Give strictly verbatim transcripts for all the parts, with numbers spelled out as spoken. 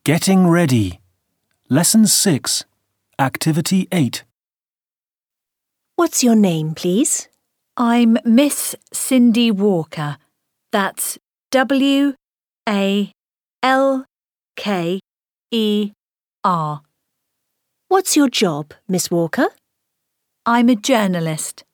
Getting ready. Lesson six, Activity eight. What's your name, please? I'm Miss Cindy Walker. That's W A L K E R. What's your job, Miss Walker? I'm a journalist.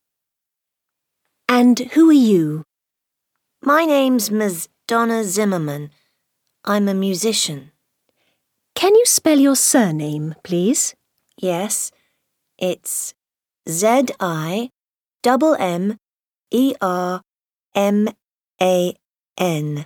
And who are you? My name's Miss Donna Zimmerman. I'm a musician. Can you spell your surname, please? Yes, it's Z I M M E R M A N.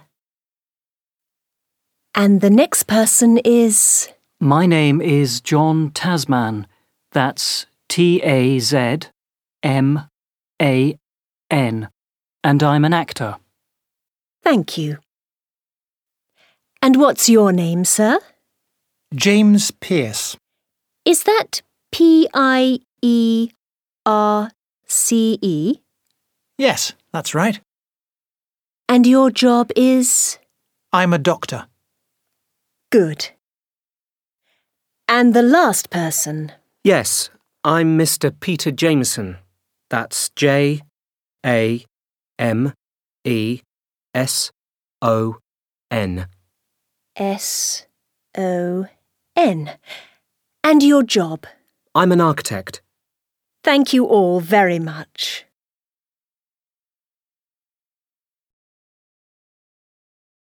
And the next person is... My name is John Tasman. That's T A Z M A N. And I'm an actor. Thank you. And what's your name, sir? James Pearce. Is that P I E R C E? Yes, that's right. And your job is... I'm a doctor. Good. And the last person? Yes, I'm Mister Peter Jameson. That's J A M E S O N. S O N. And your job? I'm an architect. Thank you all very much.